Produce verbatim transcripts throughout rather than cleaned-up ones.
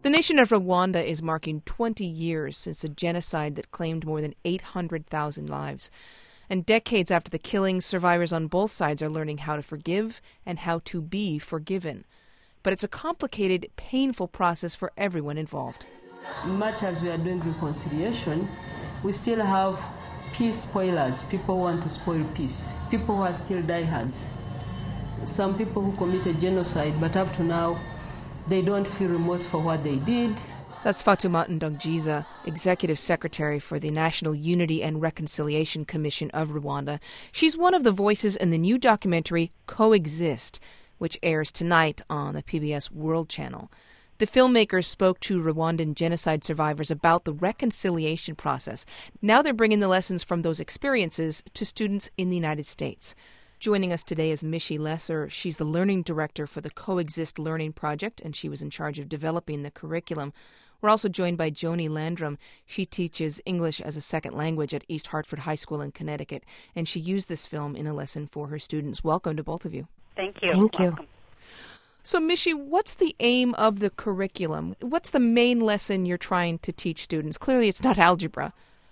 The nation of Rwanda is marking twenty years since a genocide that claimed more than eight hundred thousand lives. And decades after the killings, survivors on both sides are learning how to forgive and how to be forgiven. But it's a complicated, painful process for everyone involved. Much as we are doing reconciliation, we still have peace spoilers. People want to spoil peace. People who are still diehards. Some people who committed genocide, but up to now, they don't feel remorse for what they did. That's Fatuma Ndongjiza, Executive Secretary for the National Unity and Reconciliation Commission of Rwanda. She's one of the voices in the new documentary Coexist, which airs tonight on the P B S World Channel. The filmmakers spoke to Rwandan genocide survivors about the reconciliation process. Now they're bringing the lessons from those experiences to students in the United States. Joining us today is Mishi Lesser. She's the learning director for the Coexist Learning Project, and she was in charge of developing the curriculum. We're also joined by Joni Landrum. She teaches English as a second language at East Hartford High School in Connecticut, and she used this film in a lesson for her students. Welcome to both of you. Thank you. Thank you. Welcome. So, Mishi, what's the aim of the curriculum? What's the main lesson you're trying to teach students? Clearly, it's not algebra.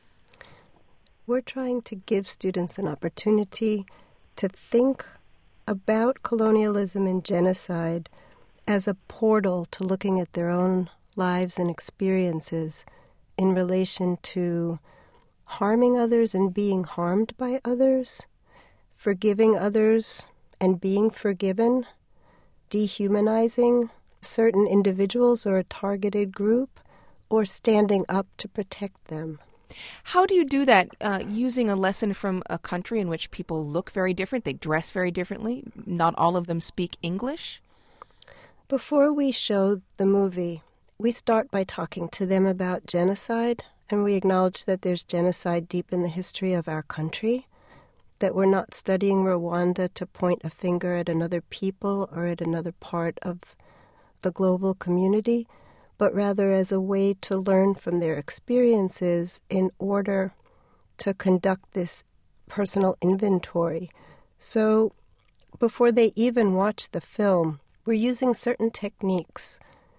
We're trying to give students an opportunity to think about colonialism and genocide as a portal to looking at their own lives and experiences in relation to harming others and being harmed by others, forgiving others and being forgiven, dehumanizing certain individuals or a targeted group, or standing up to protect them. How do you do that uh, using a lesson from a country in which people look very different, they dress very differently, not all of them speak English? Before we show the movie, we start by talking to them about genocide, and we acknowledge that there's genocide deep in the history of our country, that we're not studying Rwanda to point a finger at another people or at another part of the global community, but rather as a way to learn from their experiences in order to conduct this personal inventory. So before they even watch the film, we're using certain techniques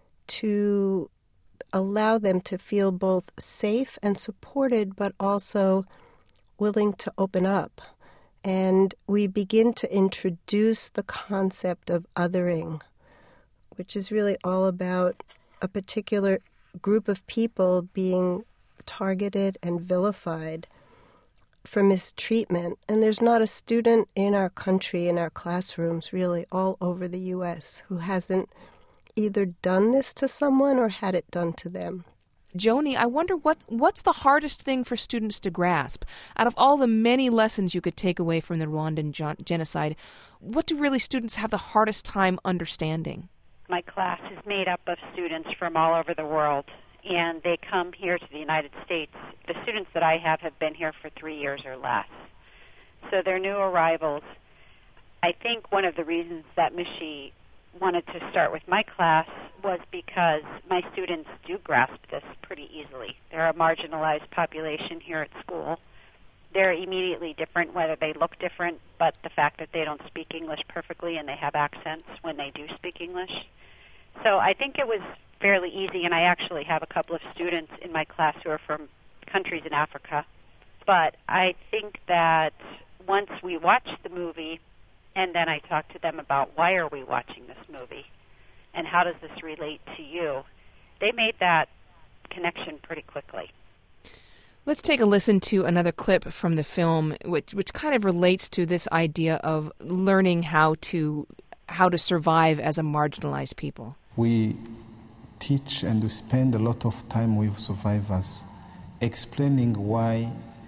to allow them to feel both safe and supported, but also willing to open up. And we begin to introduce the concept of othering, which is really all about a particular group of people being targeted and vilified for mistreatment. And there's not a student in our country, in our classrooms, really all over the U S, who hasn't either done this to someone or had it done to them. Joni, I wonder what what's the hardest thing for students to grasp? Out of all the many lessons you could take away from the Rwandan gen- genocide, what do really students have the hardest time understanding? My class is made up of students from all over the world, and they come here to the United States. The students that I have have been here for three years or less. So they're new arrivals. I think one of the reasons that Mishi wanted to start with my class was because my students do grasp this pretty easily. They're a marginalized population here at school. They're immediately different, whether they look different, but the fact that they don't speak English perfectly and they have accents when they do speak English. So I think it was fairly easy, and I actually have a couple of students in my class who are from countries in Africa. But I think that once we watch the movie, and then I talk to them about why are we watching this movie, and how does this relate to you, they made that connection pretty quickly. Let's take a listen to another clip from the film, which which kind of relates to this idea of learning how to how to survive as a marginalized people. We teach and we spend a lot of time with survivors explaining why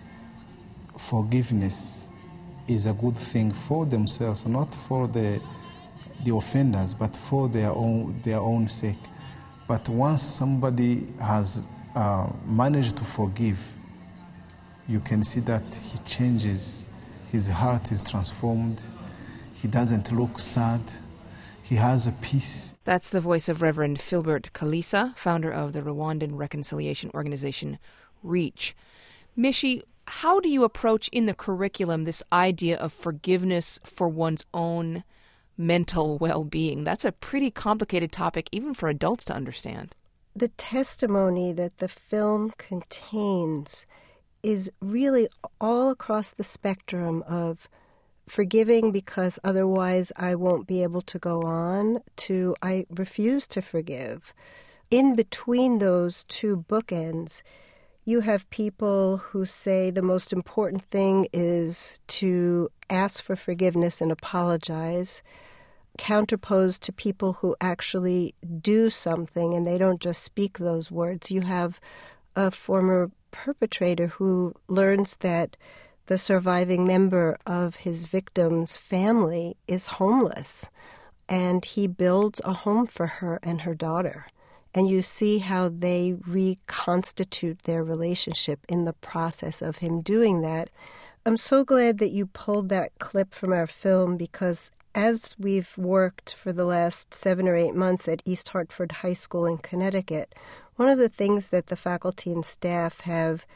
forgiveness is a good thing for themselves, not for the the offenders, but for their own their own sake. But once somebody has uh, managed to forgive, you can see that he changes, his heart is transformed, he doesn't look sad, he has a peace. That's the voice of Reverend Philbert Kalisa, founder of the Rwandan reconciliation organization REACH. Mishi, how do you approach in the curriculum this idea of forgiveness for one's own mental well-being? That's a pretty complicated topic even for adults to understand. the testimony that the film contains is really all across the spectrum of forgiving because otherwise I won't be able to go on, to I refuse to forgive. In between those two bookends, you have people who say the most important thing is to ask for forgiveness and apologize, counterposed to people who actually do something and they don't just speak those words. You have a former perpetrator who learns that the surviving member of his victim's family is homeless, and he builds a home for her and her daughter. And you see how they reconstitute their relationship in the process of him doing that. I'm so glad that you pulled that clip from our film because as we've worked for the last seven or eight months at East Hartford High School in Connecticut, one of the things that the faculty and staff have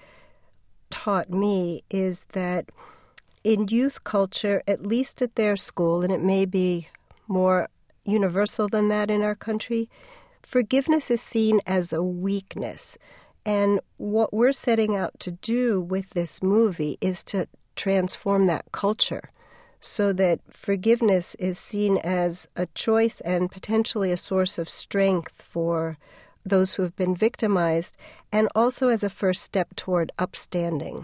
taught me is that in youth culture, at least at their school, and it may be more universal than that in our country, forgiveness is seen as a weakness. And what we're setting out to do with this movie is to transform that culture so that forgiveness is seen as a choice and potentially a source of strength for those who have been victimized, and also as a first step toward upstanding.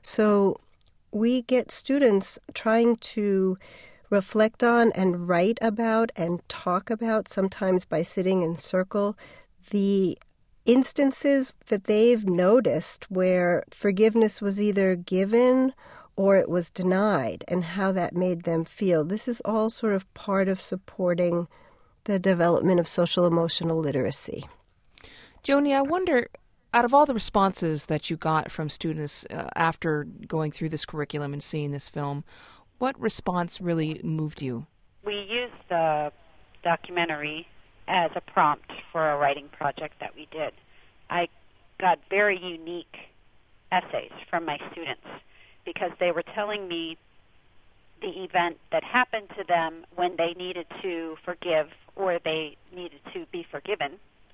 So we get students trying to reflect on and write about and talk about, sometimes by sitting in circle, the instances that they've noticed where forgiveness was either given or it was denied and how that made them feel. This is all sort of part of supporting the development of social emotional literacy. Joni, I wonder, out of all the responses that you got from students uh, after going through this curriculum and seeing this film, what response really moved you? We used the documentary as a prompt for a writing project that we did. I got very unique essays from my students because they were telling me the event that happened to them when they needed to forgive or they needed to be forgiven.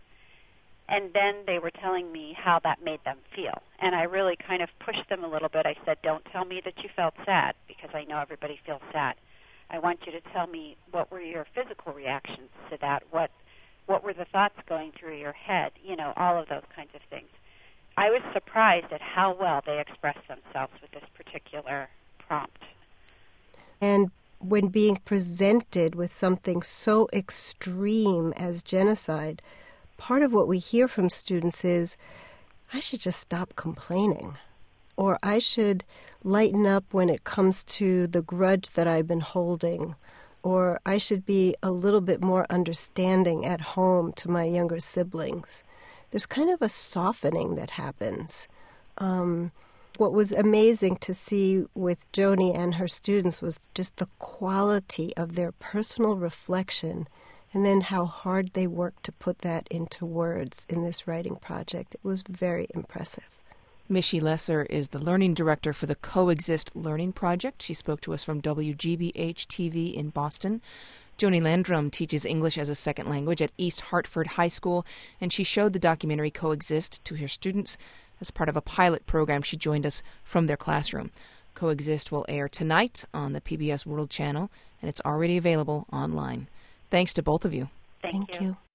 And then they were telling me how that made them feel. And I really kind of pushed them a little bit. I said, don't tell me that you felt sad, because I know everybody feels sad. I want you to tell me what were your physical reactions to that, what what were the thoughts going through your head, you know, all of those kinds of things. I was surprised at how well they expressed themselves with this particular prompt. And when being presented with something so extreme as genocide, part of what we hear from students is, I should just stop complaining, or I should lighten up when it comes to the grudge that I've been holding, or I should be a little bit more understanding at home to my younger siblings. There's kind of a softening that happens. Um, what was amazing to see with Joni and her students was just the quality of their personal reflection and then how hard they worked to put that into words in this writing project. It was very impressive. Michie Lesser is the learning director for the Coexist Learning Project. She spoke to us from W G B H T V in Boston. Joni Landrum teaches English as a second language at East Hartford High School, and she showed the documentary Coexist to her students as part of a pilot program she joined us from their classroom. Coexist will air tonight on the P B S World Channel, and it's already available online. Thanks to both of you. Thank, Thank you. you.